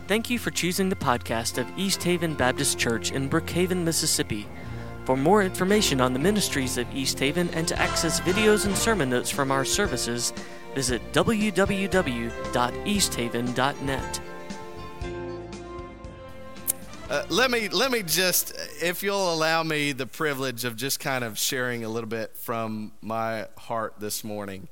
Thank you for choosing the podcast of East Haven Baptist Church in Brookhaven, Mississippi. For more information on the ministries of East Haven and to access videos and sermon notes from our services, visit www.easthaven.net. Let me just, if you'll allow me the privilege of just kind of sharing a little bit from my heart this morning.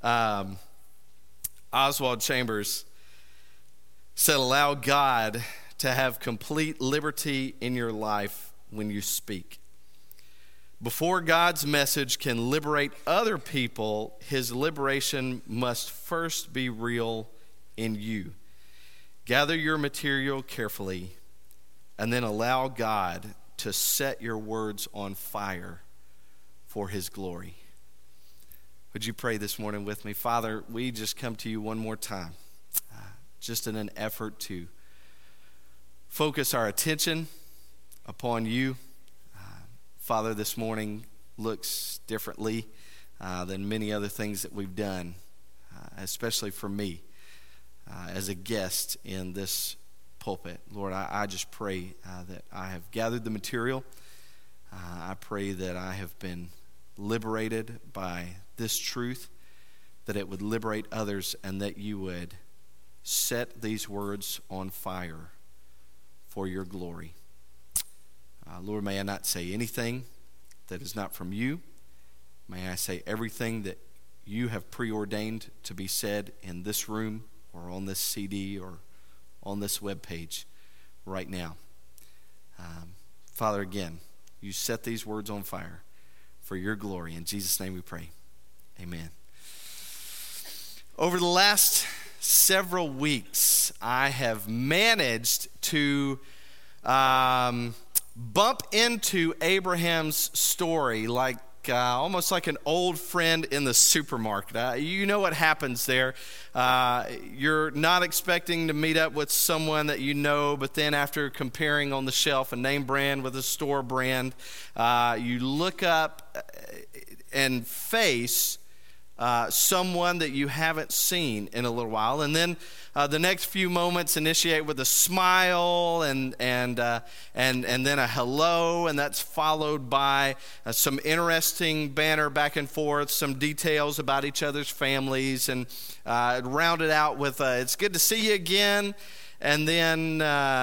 Oswald Chambers said, allow God to have complete liberty in your life when you speak. Before God's message can liberate other people, his liberation must first be real in you. Gather your material carefully and then allow God to set your words on fire for his glory. Would you pray this morning with me? Father, we just come to you one more time, just in an effort to focus our attention upon you. Father, this morning looks differently than many other things that we've done, especially for me as a guest in this pulpit. Lord, I just pray that I have gathered the material. I pray that I have been liberated by this truth, that it would liberate others, and that you would set these words on fire for your glory. Lord, may I not say anything that is not from you. May I say everything that you have preordained to be said in this room or on this CD or on this webpage right now. Father, again, you set these words on fire for your glory. In Jesus' name we pray. Amen. Over the last several weeks, I have managed to bump into Abraham's story like almost like an old friend in the supermarket. You know what happens there. You're not expecting to meet up with someone that you know, but then after comparing on the shelf a name brand with a store brand, you look up and face someone that you haven't seen in a little while, and then the next few moments initiate with a smile and then a hello, and that's followed by some interesting banter back and forth, some details about each other's families, and rounded out with it's good to see you again, and then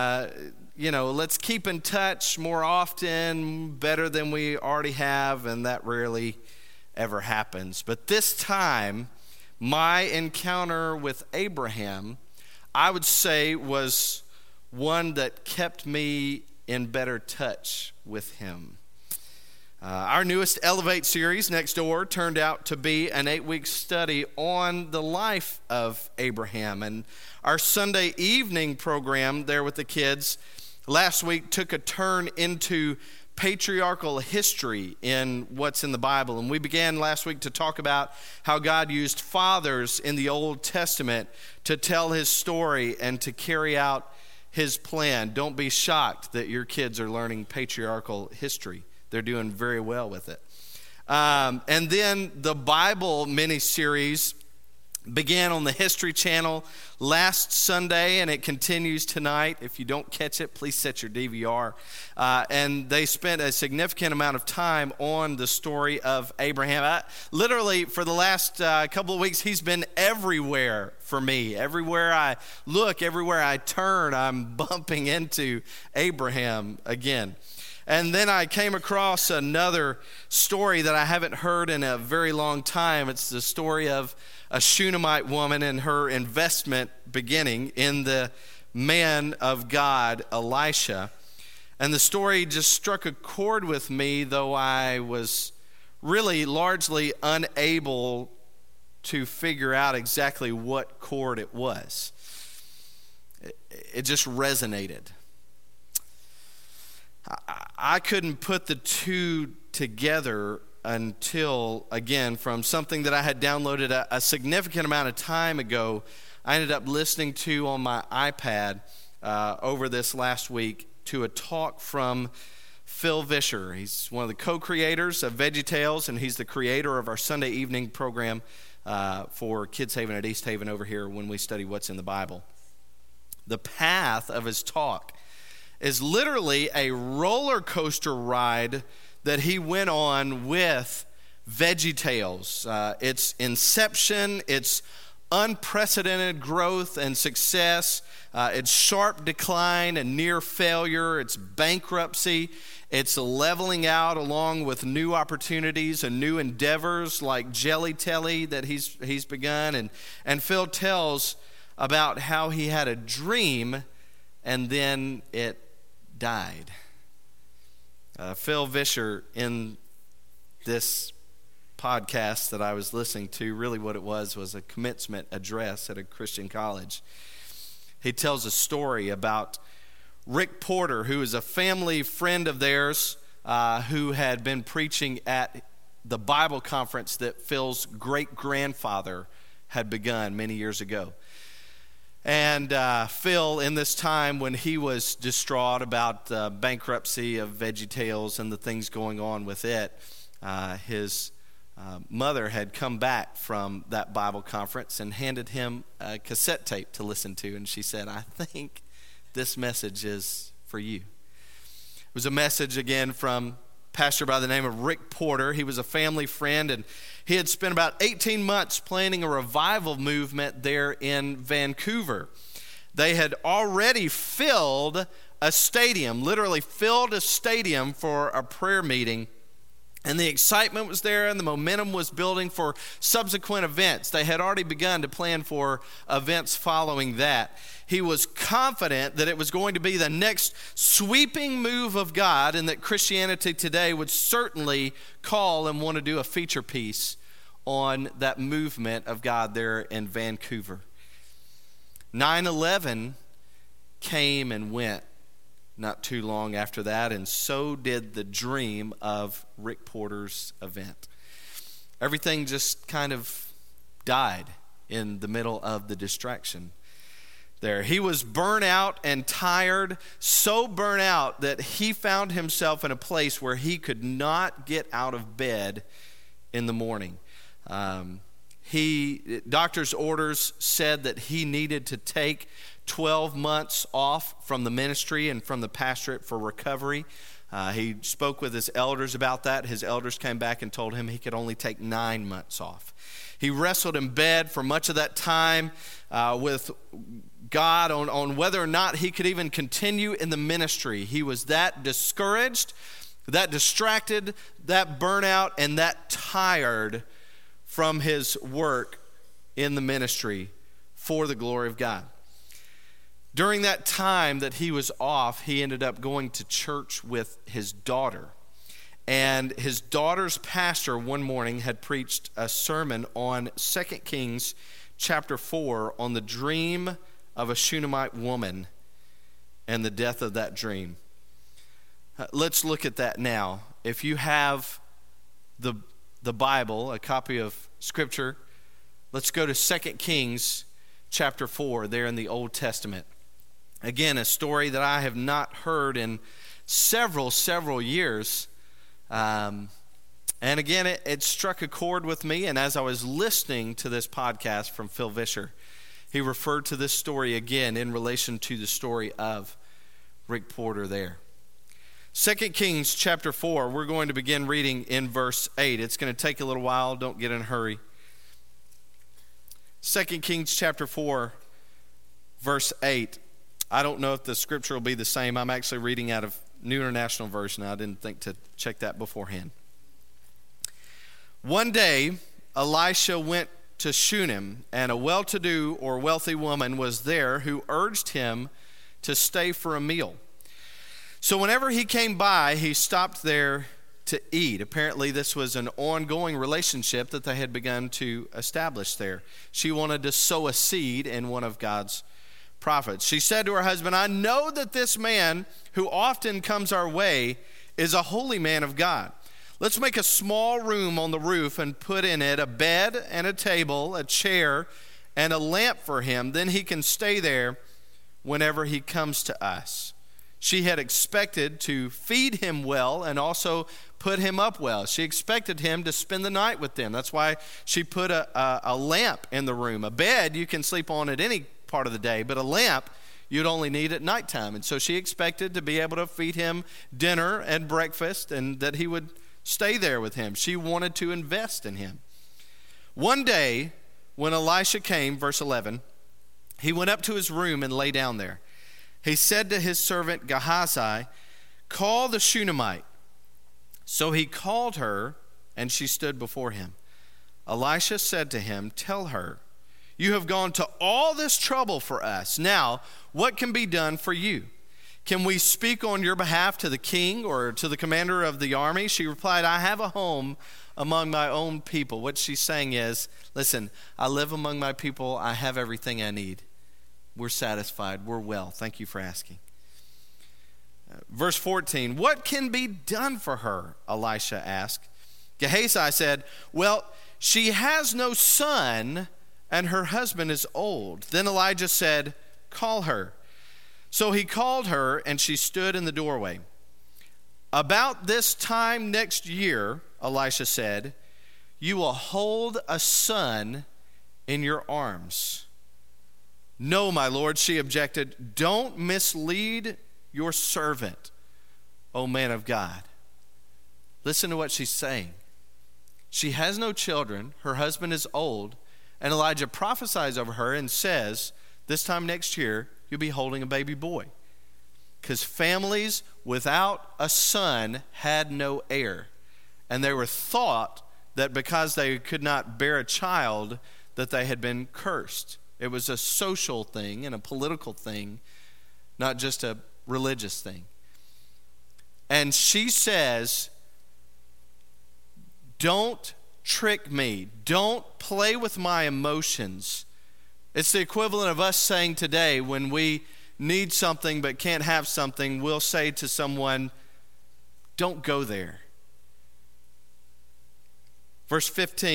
let's keep in touch more often, better than we already have, and that rarely ever happens. But this time, my encounter with Abraham, I would say, was one that kept me in better touch with him. Our newest Elevate series, Next Door, turned out to be an 8-week study on the life of Abraham. And our Sunday evening program there with the kids last week took a turn into patriarchal history in what's in the Bible. And we began last week to talk about how God used fathers in the Old Testament to tell his story and to carry out his plan. Don't be shocked that your kids are learning patriarchal history. They're doing very well with it. And then the Bible mini-series began on the History Channel last Sunday, and it continues tonight. If you don't catch it, please set your DVR. And they spent a significant amount of time on the story of Abraham. Literally, for the last couple of weeks, he's been everywhere for me. Everywhere I look, everywhere I turn, I'm bumping into Abraham again. And then I came across another story that I haven't heard in a very long time. It's the story of a Shunammite woman and her investment beginning in the man of God, Elisha. And the story just struck a chord with me, though I was really largely unable to figure out exactly what chord it was. It just resonated. I couldn't put the two together until, again, from something that I had downloaded a significant amount of time ago, I ended up listening to on my iPad over this last week to a talk from Phil Vischer. He's one of the co-creators of VeggieTales, and he's the creator of our Sunday evening program for Kids Haven at East Haven over here when we study what's in the Bible. The path of his talk is literally a roller coaster ride that he went on with VeggieTales. Its inception, its unprecedented growth and success, its sharp decline and near failure, its bankruptcy, its leveling out along with new opportunities and new endeavors like Jelly Telly that he's begun. And Phil tells about how he had a dream and then it died. Phil Vischer, in this podcast that I was listening to, really what it was a commencement address at a Christian college. He tells a story about Rick Porter, who is a family friend of theirs, who had been preaching at the Bible conference that Phil's great-grandfather had begun many years ago. And Phil, in this time when he was distraught about the bankruptcy of VeggieTales and the things going on with it, his mother had come back from that Bible conference and handed him a cassette tape to listen to. And she said, "I think this message is for you." It was a message, again, from a pastor by the name of Rick Porter. He was a family friend, and he had spent about 18 months planning a revival movement there in Vancouver. They had already filled a stadium, literally filled a stadium for a prayer meeting. And the excitement was there and the momentum was building for subsequent events. They had already begun to plan for events following that. He was confident that it was going to be the next sweeping move of God and that Christianity Today would certainly call and want to do a feature piece on that movement of God there in Vancouver. 9/11 came and went not too long after that, and so did the dream of Rick Porter's event. Everything just kind of died in the middle of the distraction there. He was burnt out and tired, so burnt out that he found himself in a place where he could not get out of bed in the morning. Doctor's orders said that he needed to take 12 months off from the ministry and from the pastorate for recovery. He spoke with his elders about that. His elders came back and told him he could only take 9 months off. He wrestled in bed for much of that time with God on whether or not he could even continue in the ministry. He was that discouraged, that distracted, that burnout, and that tired from his work in the ministry for the glory of God. During that time that he was off, he ended up going to church with his daughter. And his daughter's pastor one morning had preached a sermon on 2 Kings chapter 4 on the dream of a Shunammite woman and the death of that dream. Let's look at that now. If you have the Bible, a copy of Scripture, let's go to 2 Kings chapter 4 there in the Old Testament. Again, a story that I have not heard in several years. And again, it struck a chord with me. And as I was listening to this podcast from Phil Vischer, he referred to this story again in relation to the story of Rick Porter there. 2 Kings chapter 4, we're going to begin reading in verse 8. It's going to take a little while. Don't get in a hurry. 2 Kings chapter 4, verse 8. I don't know if the scripture will be the same. I'm actually reading out of New International Version. I didn't think to check that beforehand. One day, Elisha went to Shunem, and a well-to-do or wealthy woman was there who urged him to stay for a meal. So whenever he came by, he stopped there to eat. Apparently, this was an ongoing relationship that they had begun to establish there. She wanted to sow a seed in one of God's prophets. She said to her husband, "I know that this man who often comes our way is a holy man of God. Let's make a small room on the roof and put in it a bed and a table, a chair, and a lamp for him. Then he can stay there whenever he comes to us." She had expected to feed him well and also put him up well. She expected him to spend the night with them. That's why she put a lamp in the room. A bed you can sleep on at any part of the day, but a lamp you'd only need at nighttime. And so she expected to be able to feed him dinner and breakfast and that he would stay there with him. She wanted to invest in him. One day, when Elisha came, verse 11, he went up to his room and lay down there. He said to his servant Gehazi, "Call the Shunammite." So he called her, and she stood before him. Elisha said to him, "Tell her, you have gone to all this trouble for us. Now, what can be done for you? Can we speak on your behalf to the king or to the commander of the army?" She replied, "I have a home among my own people." What she's saying is, listen, I live among my people. I have everything I need. We're satisfied. We're well. Thank you for asking. Verse 14, "What can be done for her?" Elisha asked. Gehazi said, "Well, she has no son, and her husband is old." Then Elijah said, "Call her." So he called her, and she stood in the doorway. "About this time next year," Elisha said, "you will hold a son in your arms." "No, my lord," she objected. "Don't mislead your servant, O man of God." Listen to what she's saying. She has no children. Her husband is old. And Elijah prophesies over her and says, this time next year, you'll be holding a baby boy. Because families without a son had no heir. And they were thought that because they could not bear a child, that they had been cursed. It was a social thing and a political thing, not just a religious thing. And she says, "Don't trick me. Don't play with my emotions." It's the equivalent of us saying today, when we need something but can't have something, we'll say to someone, "Don't go there." Verse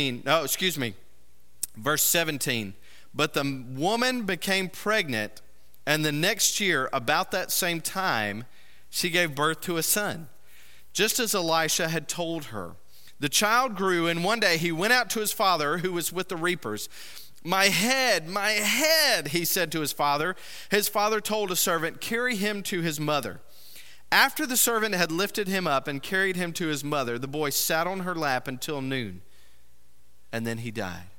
17. "But the woman became pregnant, and the next year, about that same time, she gave birth to a son, just as Elisha had told her. The child grew, and one day he went out to his father, who was with the reapers. My head, he said to his father. His father told a servant, 'Carry him to his mother.' After the servant had lifted him up and carried him to his mother, the boy sat on her lap until noon, and then he died.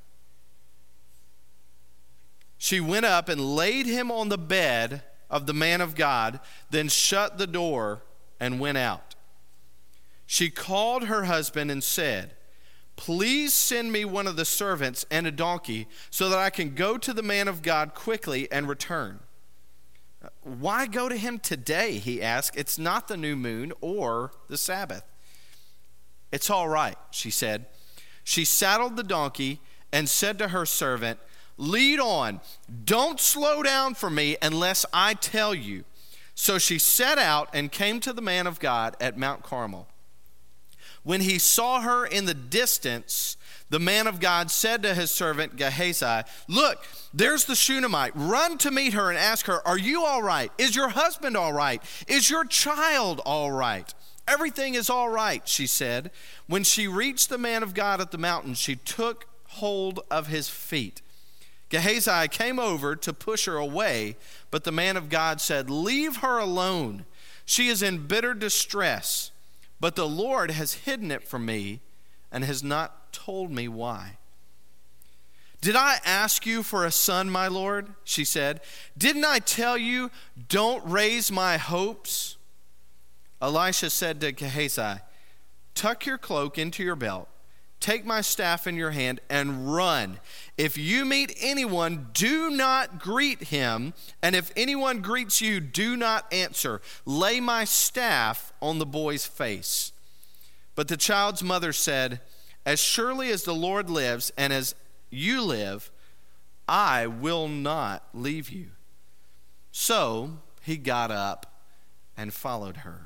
She went up and laid him on the bed of the man of God, then shut the door and went out. She called her husband and said, 'Please send me one of the servants and a donkey so that I can go to the man of God quickly and return.' 'Why go to him today?' he asked. 'It's not the new moon or the Sabbath.' 'It's all right,' she said. She saddled the donkey and said to her servant, 'Lead on. Don't slow down for me unless I tell you.' So she set out and came to the man of God at Mount Carmel. When he saw her in the distance, the man of God said to his servant Gehazi, 'Look, there's the Shunammite. Run to meet her and ask her, are you all right? Is your husband all right? Is your child all right?' 'Everything is all right,' she said. When she reached the man of God at the mountain, she took hold of his feet. Gehazi came over to push her away, but the man of God said, 'Leave her alone. She is in bitter distress. But the Lord has hidden it from me and has not told me why.' 'Did I ask you for a son, my Lord?' she said. 'Didn't I tell you, don't raise my hopes?' Elisha said to Gehazi, 'Tuck your cloak into your belt. Take my staff in your hand and run. If you meet anyone, do not greet him. And if anyone greets you, do not answer. Lay my staff on the boy's face.' But the child's mother said, 'As surely as the Lord lives and as you live, I will not leave you.' So he got up and followed her."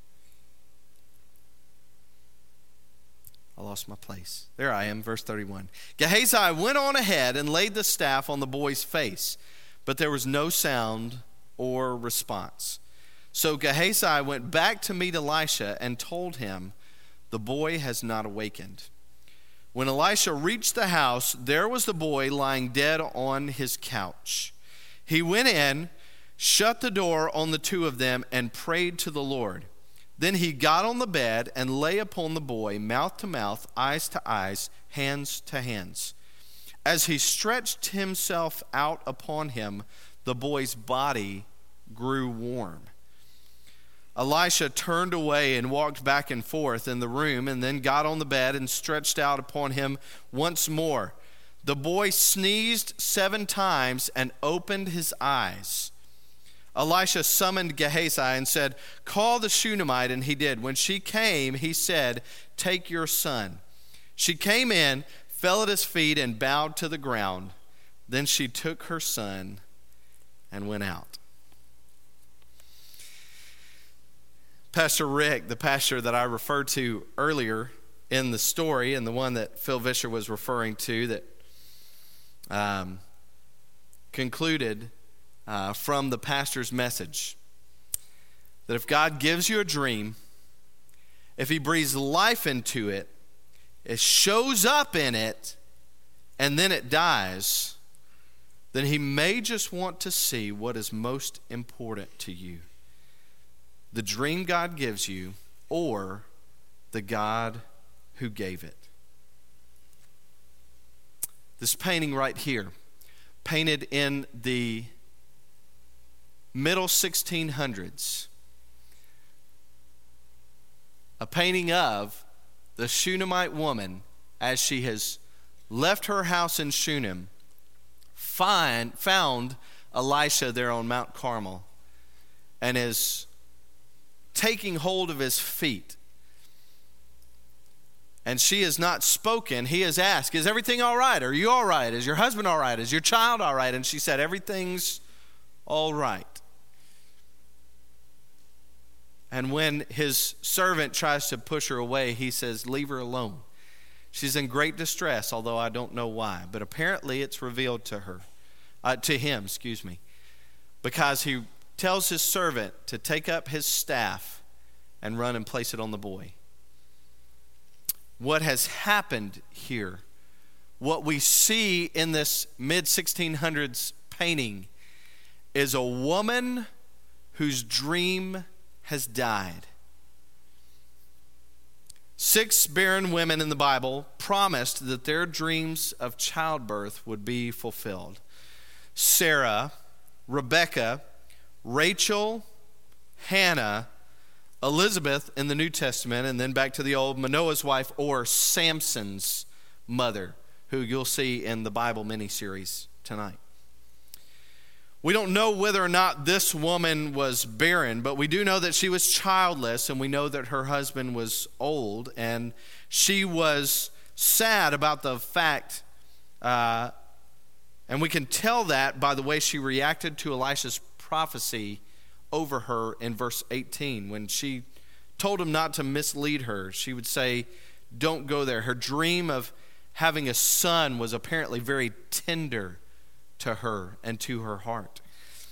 I lost my place. There I am, verse 31. "Gehazi went on ahead and laid the staff on the boy's face, but there was no sound or response. So Gehazi went back to meet Elisha and told him, 'The boy has not awakened.' When Elisha reached the house, there was the boy lying dead on his couch. He went in, shut the door on the two of them, and prayed to the Lord. Then he got on the bed and lay upon the boy, mouth to mouth, eyes to eyes, hands to hands. As he stretched himself out upon him, the boy's body grew warm. Elisha turned away and walked back and forth in the room, and then got on the bed and stretched out upon him once more. The boy sneezed 7 times and opened his eyes. Elisha summoned Gehazi and said, "Call the Shunammite," and he did. When she came, he said, "Take your son." She came in, fell at his feet, and bowed to the ground. Then she took her son and went out. Pastor Rick, the pastor that I referred to earlier in the story, and the one that Phil Vischer was referring to, that concluded from the pastor's message that if God gives you a dream, if he breathes life into it, it shows up in it, and then it dies, then he may just want to see what is most important to you. The dream God gives you, or the God who gave it. This painting right here, painted in the middle 1600s, a painting of the Shunammite woman as she has left her house in Shunem, found Elisha there on Mount Carmel, and is taking hold of his feet. And she has not spoken. He has asked, "Is everything all right? Are you all right? Is your husband all right? Is your child all right?" And she said, "Everything's all right." And when his servant tries to push her away, he says, "Leave her alone. She's in great distress, although I don't know why." But apparently it's revealed to him, because he tells his servant to take up his staff and run and place it on the boy. What has happened here, what we see in this mid-1600s painting, is a woman whose dream has died. 6 barren women in the Bible promised that their dreams of childbirth would be fulfilled. Sarah, Rebecca, Rachel, Hannah, Elizabeth in the New Testament, and then back to the old, Manoah's wife, or Samson's mother, who you'll see in the Bible miniseries tonight. We don't know whether or not this woman was barren, but we do know that she was childless, and we know that her husband was old, and she was sad about the fact, and we can tell that by the way she reacted to Elisha's prophecy over her in verse 18. When she told him not to mislead her, she would say, "Don't go there." Her dream of having a son was apparently very tender to her and to her heart.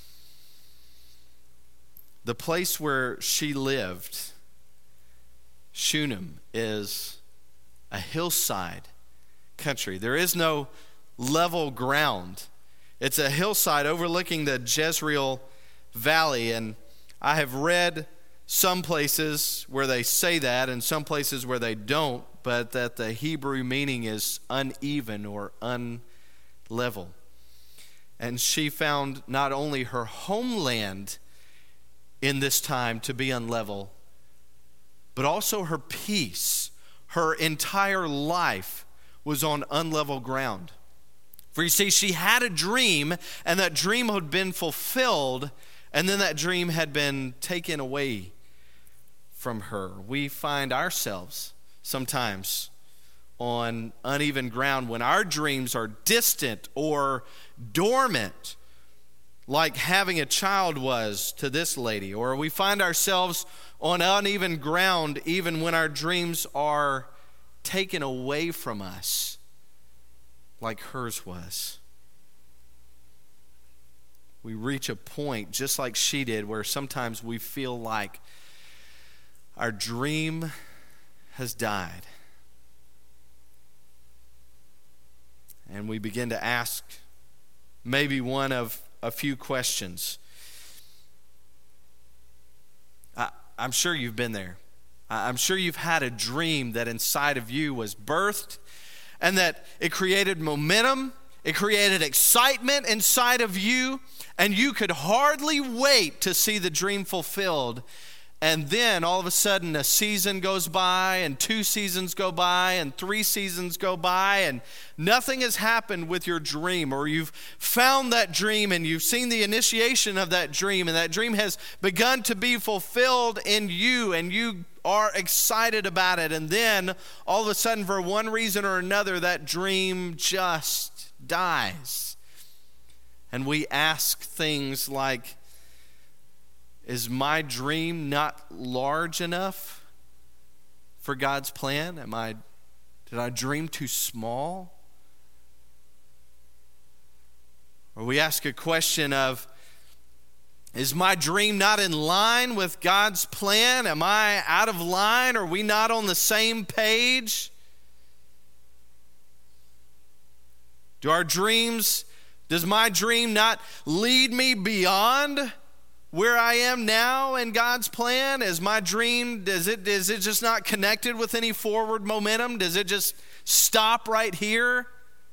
The place where she lived, Shunem, is a hillside country. There is no level ground. It's a hillside overlooking the Jezreel Valley, and I have read some places where they say that and some places where they don't, but that the Hebrew meaning is uneven or unlevel. And she found not only her homeland in this time to be unlevel, but also her peace. Her entire life was on unlevel ground. For you see, she had a dream, and that dream had been fulfilled, and then that dream had been taken away from her. We find ourselves sometimes on uneven ground when our dreams are distant or dormant, like having a child was to this lady. Or we find ourselves on uneven ground even when our dreams are taken away from us, like hers was. We reach a point, just like she did, where sometimes we feel like our dream has died. And we begin to ask maybe one of a few questions. I'm sure you've been there. I'm sure you've had a dream that inside of you was birthed and that it created momentum, it created excitement inside of you, and you could hardly wait to see the dream fulfilled. And then all of a sudden a season goes by, and 2 seasons go by, and 3 seasons go by, and nothing has happened with your dream. Or you've found that dream and you've seen the initiation of that dream, and that dream has begun to be fulfilled in you, and you are excited about it. And then all of a sudden, for one reason or another, that dream just dies. And we ask things like, is my dream not large enough for God's plan? Did I dream too small? Or we ask a question of, is my dream not in line with God's plan? Am I out of line? Are we not on the same page? Does my dream not lead me beyond where I am now in God's plan? Is my dream, is it just not connected with any forward momentum? Does it just stop right here?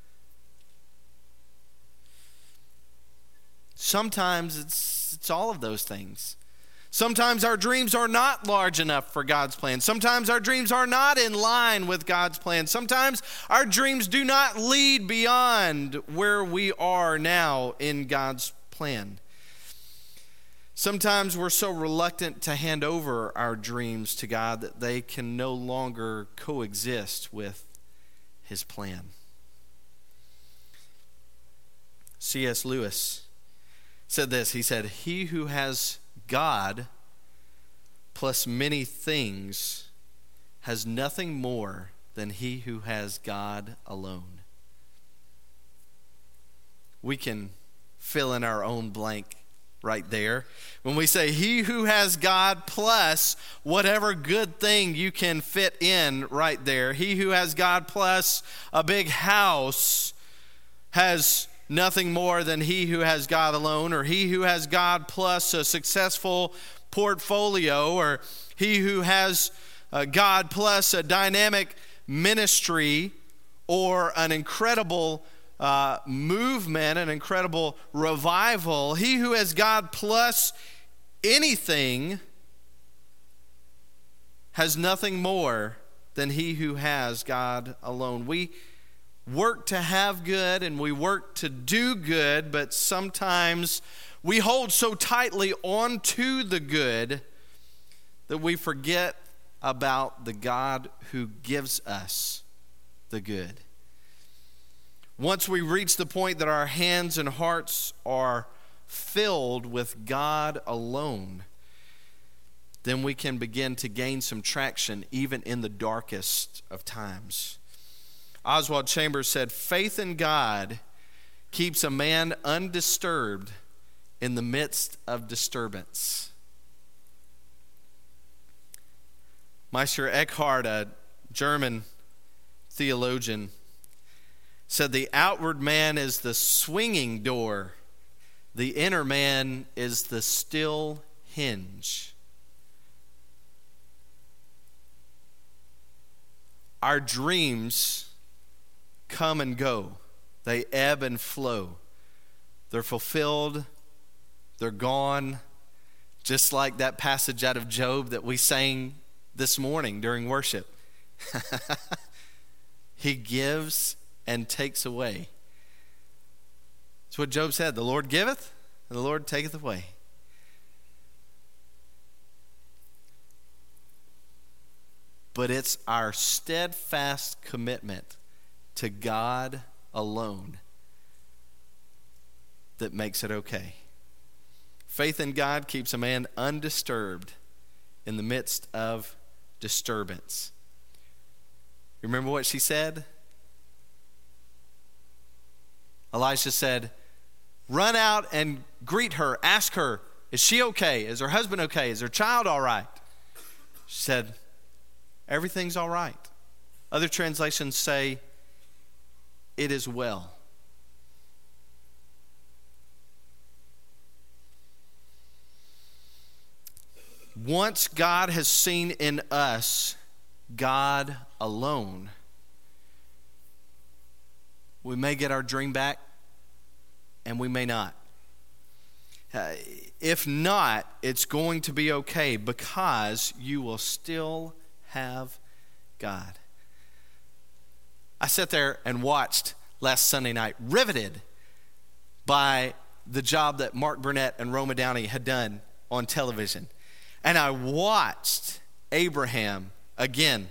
Sometimes it's all of those things. Sometimes our dreams are not large enough for God's plan. Sometimes our dreams are not in line with God's plan. Sometimes our dreams do not lead beyond where we are now in God's plan. Sometimes we're so reluctant to hand over our dreams to God that they can no longer coexist with His plan. C.S. Lewis said this. He said, "He who has God plus many things has nothing more than he who has God alone." We can fill in our own blank right there. When we say he who has God plus whatever good thing you can fit in right there. He who has God plus a big house has nothing more than he who has God alone. Or he who has God plus a successful portfolio. Or he who has God plus a dynamic ministry. Or an incredible movement, an incredible revival. He who has God plus anything has nothing more than he who has God alone. We work to have good and we work to do good, but sometimes we hold so tightly onto the good that we forget about the God who gives us the good. Once we reach the point that our hands and hearts are filled with God alone, then we can begin to gain some traction even in the darkest of times. Oswald Chambers said, "Faith in God keeps a man undisturbed in the midst of disturbance." Meister Eckhart, a German theologian, said the outward man is the swinging door, the inner man is the still hinge. Our dreams come and go. They ebb and flow. They're fulfilled. They're gone. Just like that passage out of Job that we sang this morning during worship. He gives and takes away. That's what Job said. The Lord giveth, and the Lord taketh away. But it's our steadfast commitment to God alone that makes it okay. Faith in God keeps a man undisturbed in the midst of disturbance. Remember what she said? Elisha said, "Run out and greet her. Ask her, is she okay? Is her husband okay? Is her child all right?" She said, "Everything's all right." Other translations say, "It is well." once God has seen in us God alone, we may get our dream back and we may not. If not, it's going to be okay because you will still have God. I sat there and watched last Sunday night, riveted by the job that Mark Burnett and Roma Downey had done on television. And I watched Abraham again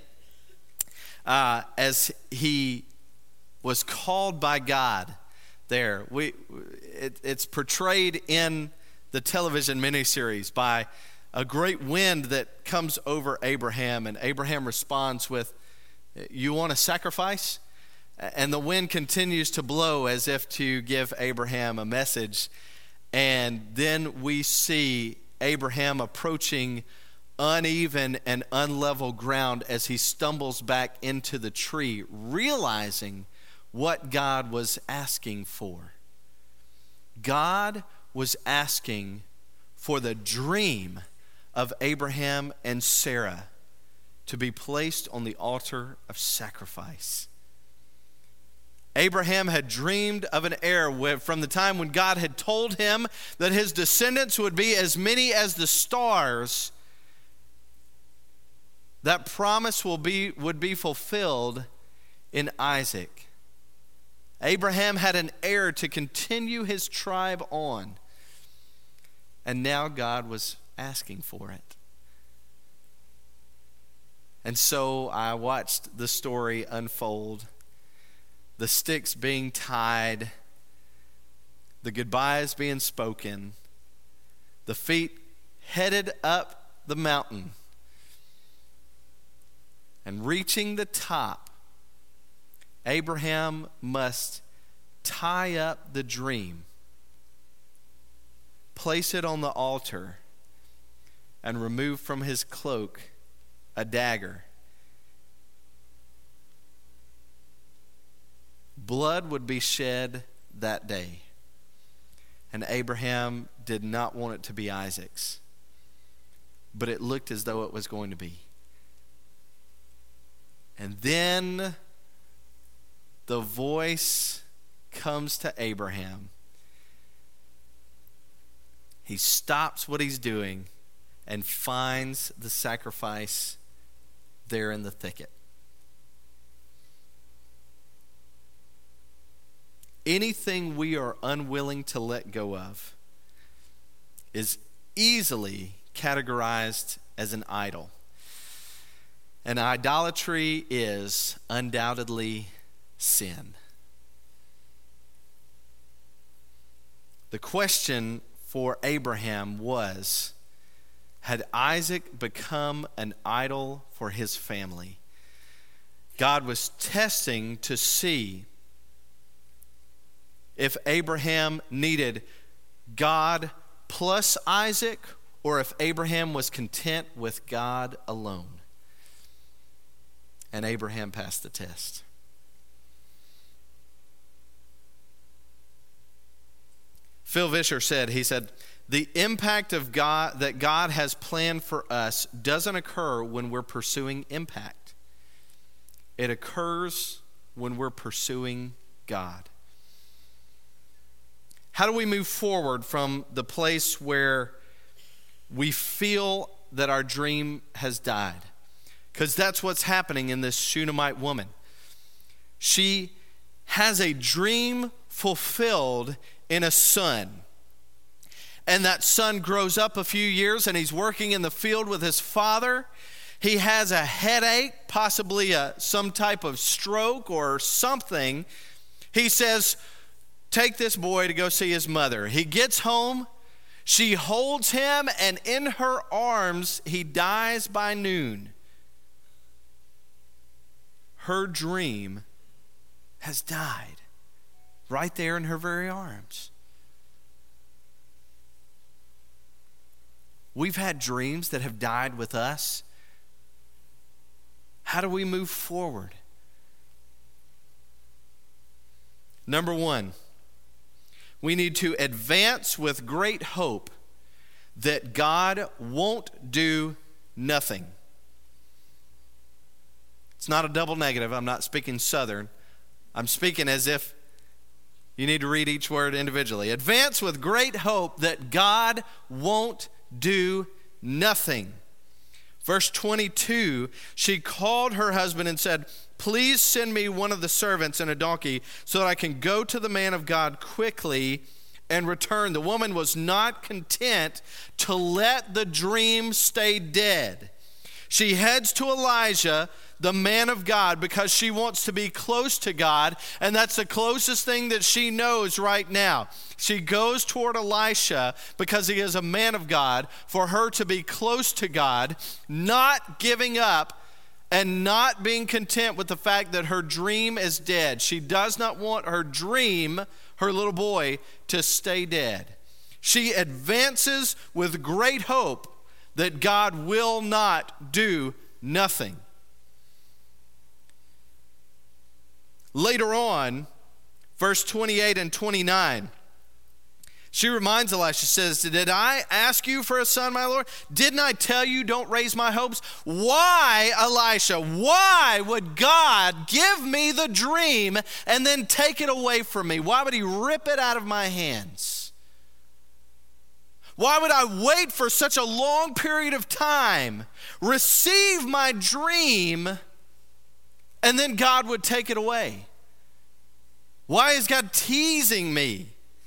as he was called by God there. It's portrayed in the television miniseries by a great wind that comes over Abraham, and Abraham responds with, "You want a sacrifice?" And the wind continues to blow as if to give Abraham a message. And then we see Abraham approaching uneven and unlevel ground as he stumbles back into the tree, realizing what God was asking for. God was asking for the dream of Abraham and Sarah to be placed on the altar of sacrifice. Abraham had dreamed of an heir from the time when God had told him that his descendants would be as many as the stars. That promise would be fulfilled in Isaac. Abraham had an heir to continue his tribe on. And now God was asking for it. And so I watched the story unfold. The sticks being tied, the goodbyes being spoken, the feet headed up the mountain, and reaching the top, Abraham must tie up the dream, place it on the altar, and remove from his cloak a dagger. Blood would be shed that day, and Abraham did not want it to be Isaac's, but it looked as though it was going to be. And then the voice comes to Abraham. He stops what he's doing and finds the sacrifice there in the thicket. Anything we are unwilling to let go of is easily categorized as an idol. And idolatry is undoubtedly sin. The question for Abraham was, had Isaac become an idol for his family? God was testing to see if Abraham needed God plus Isaac, or if Abraham was content with God alone. And Abraham passed the test. Phil Vischer said, the impact of God that God has planned for us doesn't occur when we're pursuing impact. It occurs when we're pursuing God. How do we move forward from the place where we feel that our dream has died? Because that's what's happening in this Shunammite woman. She has a dream fulfilled in a son. And that son grows up a few years and he's working in the field with his father. He has a headache, possibly some type of stroke or something. He says, take this boy to go see his mother. He gets home, she holds him, and in her arms, he dies by noon. Her dream has died right there in her very arms. We've had dreams that have died with us. How do we move forward? Number one, we need to advance with great hope that God won't do nothing. It's not a double negative. I'm not speaking Southern. I'm speaking as if you need to read each word individually. Advance with great hope that God won't do nothing. Verse 22, she called her husband and said, "Please send me one of the servants and a donkey so that I can go to the man of God quickly and return." The woman was not content to let the dream stay dead. She heads to Elijah, the man of God, because she wants to be close to God, and that's the closest thing that she knows right now. She goes toward Elisha because he is a man of God, for her to be close to God, not giving up and not being content with the fact that her dream is dead. She does not want her dream, her little boy, to stay dead. She advances with great hope that God will not do nothing. Later on, verse 28 and 29, she reminds Elisha, says, "Did I ask you for a son, my Lord? Didn't I tell you don't raise my hopes? Why, Elisha, why would God give me the dream and then take it away from me? Why would he rip it out of my hands? Why would I wait for such a long period of time, receive my dream, and then God would take it away? Why is God teasing me?"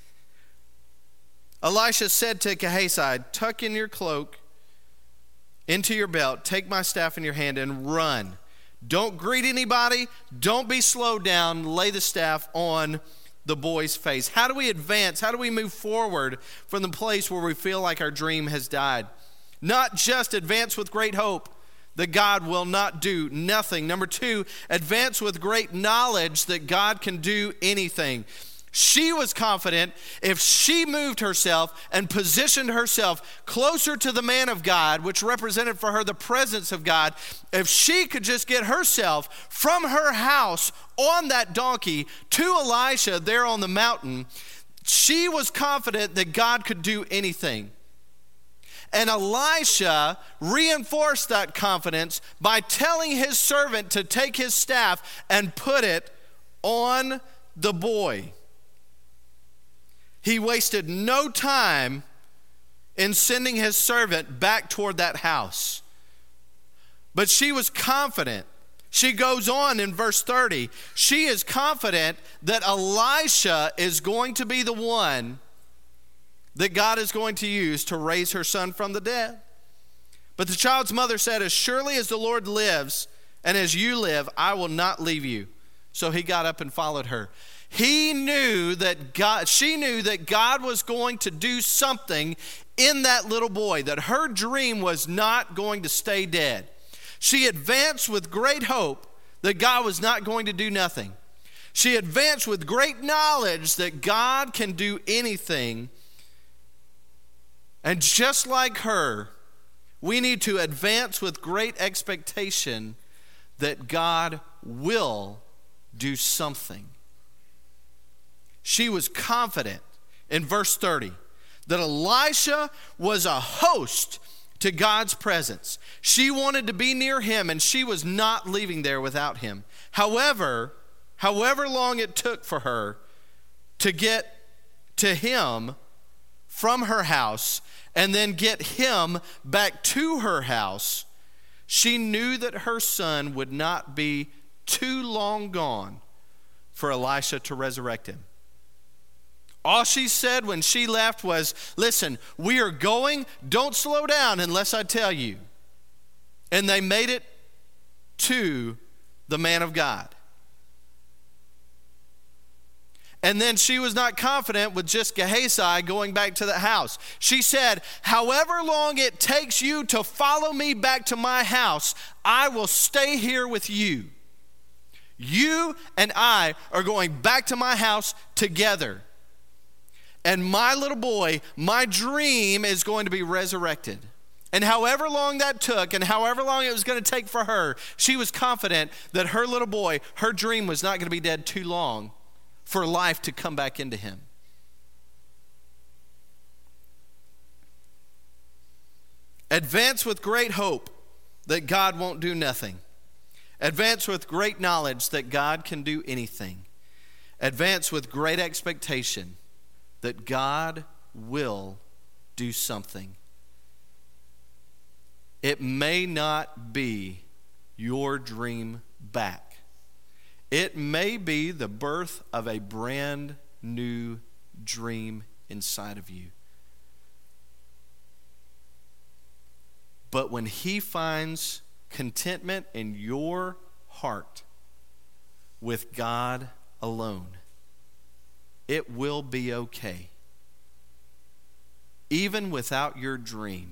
Elisha said to Gehazi, "Tuck in your cloak into your belt, take my staff in your hand and run. Don't greet anybody, don't be slowed down, lay the staff on the boy's face." How do we advance? How do we move forward from the place where we feel like our dream has died? Not just advance with great hope that God will not do nothing. Number two, advance with great knowledge that God can do anything. She was confident if she moved herself and positioned herself closer to the man of God, which represented for her the presence of God, if she could just get herself from her house on that donkey to Elisha there on the mountain, she was confident that God could do anything. And Elisha reinforced that confidence by telling his servant to take his staff and put it on the boy. He wasted no time in sending his servant back toward that house. But she was confident. She goes on in verse 30. She is confident that Elisha is going to be the one that God is going to use to raise her son from the dead. But the child's mother said, "As surely as the Lord lives and as you live, I will not leave you." So he got up and followed her. She knew that God was going to do something in that little boy, that her dream was not going to stay dead. She advanced with great hope that God was not going to do nothing. She advanced with great knowledge that God can do anything. And just like her, we need to advance with great expectation that God will do something. She was confident in verse 30 that Elisha was a host to God's presence. She wanted to be near him, and she was not leaving there without him. However long it took for her to get to him from her house and then get him back to her house, she knew that her son would not be too long gone for Elisha to resurrect him. All she said when she left was, "Listen, we are going. Don't slow down unless I tell you." And they made it to the man of God. And then she was not confident with just Gehazi going back to the house. She said, "However long it takes you to follow me back to my house, I will stay here with you. You and I are going back to my house together. And my little boy, my dream is going to be resurrected." And however long that took and however long it was going to take for her, she was confident that her little boy, her dream was not going to be dead too long for life to come back into him. Advance with great hope that God won't do nothing. Advance with great knowledge that God can do anything. Advance with great expectation that God will do something. It may not be your dream back. It may be the birth of a brand new dream inside of you. But when He finds contentment in your heart with God alone, it will be okay. Even without your dream,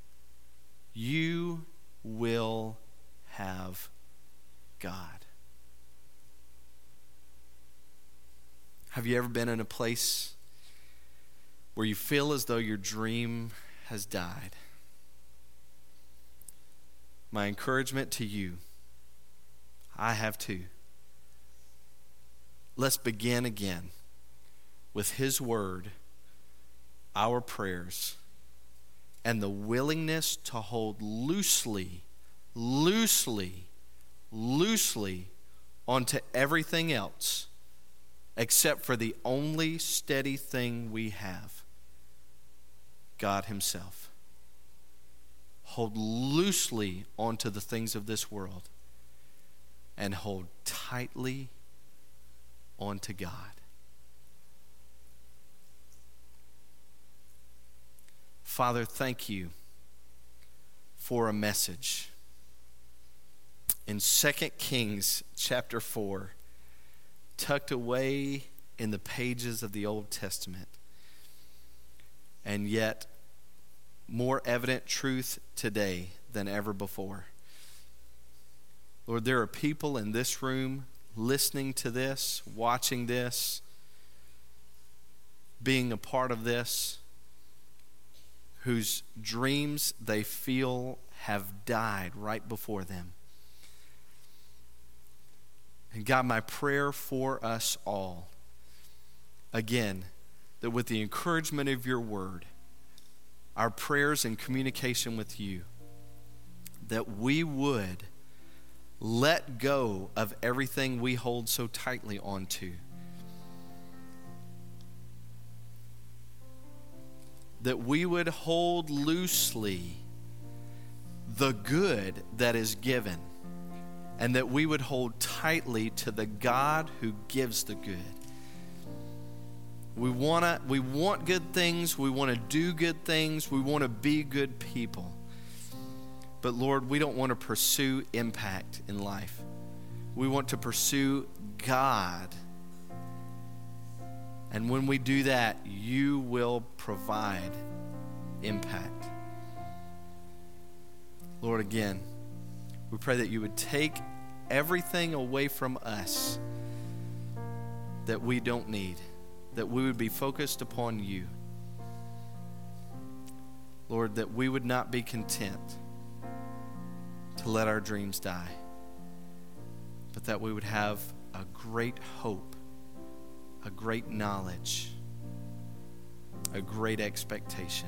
you will have God. Have you ever been in a place where you feel as though your dream has died? My encouragement to you, I have too. Let's begin again with His Word, our prayers, and the willingness to hold loosely onto everything else except for the only steady thing we have, God Himself. Hold loosely onto the things of this world and hold tightly onto God. Father, thank You for a message in 2 Kings chapter 4, tucked away in the pages of the Old Testament, and yet more evident truth today than ever before. Lord, there are people in this room listening to this, watching this, being a part of this, whose dreams they feel have died right before them. And God, my prayer for us all, again, that with the encouragement of Your Word, our prayers and communication with You, that we would let go of everything we hold so tightly onto. That we would hold loosely the good that is given, and that we would hold tightly to the God who gives the good. We want good things, we want to do good things, we want to be good people. But Lord, we don't want to pursue impact in life. We want to pursue God. And when we do that, You will provide impact. Lord, again, we pray that You would take everything away from us that we don't need, that we would be focused upon You. Lord, that we would not be content to let our dreams die, but that we would have a great hope, a great knowledge, a great expectation.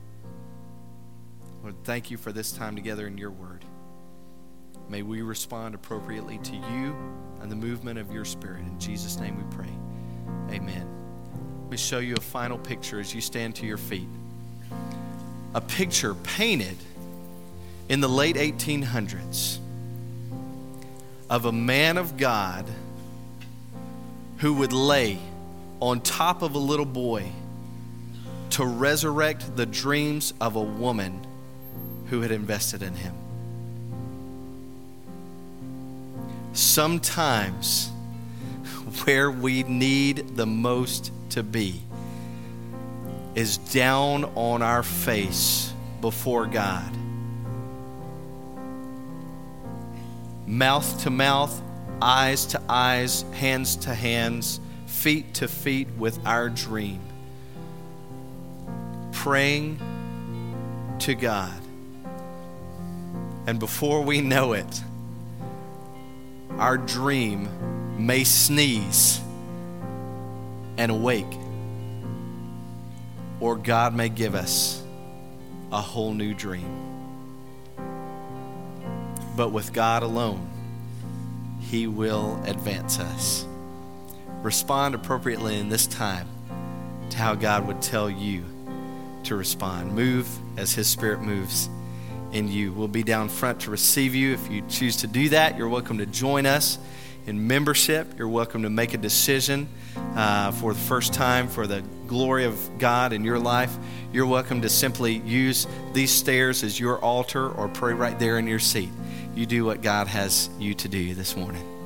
Lord, thank You for this time together in Your Word. May we respond appropriately to You and the movement of Your Spirit. In Jesus' name we pray. Amen. Let me show you a final picture as you stand to your feet. A picture painted in the late 1800s of a man of God who would lay on top of a little boy to resurrect the dreams of a woman who had invested in him. Sometimes where we need the most to be is down on our face before God. Mouth to mouth, eyes to eyes, hands to hands, feet to feet with our dream. Praying to God. And before we know it, our dream may sneeze and awake, or God may give us a whole new dream. But with God alone, He will advance us. Respond appropriately in this time to how God would tell you to respond. Move as His Spirit moves in you. We'll be down front to receive you. If you choose to do that, you're welcome to join us in membership. You're welcome to make a decision for the first time for the glory of God in your life. You're welcome to simply use these stairs as your altar or pray right there in your seat. You do what God has you to do this morning.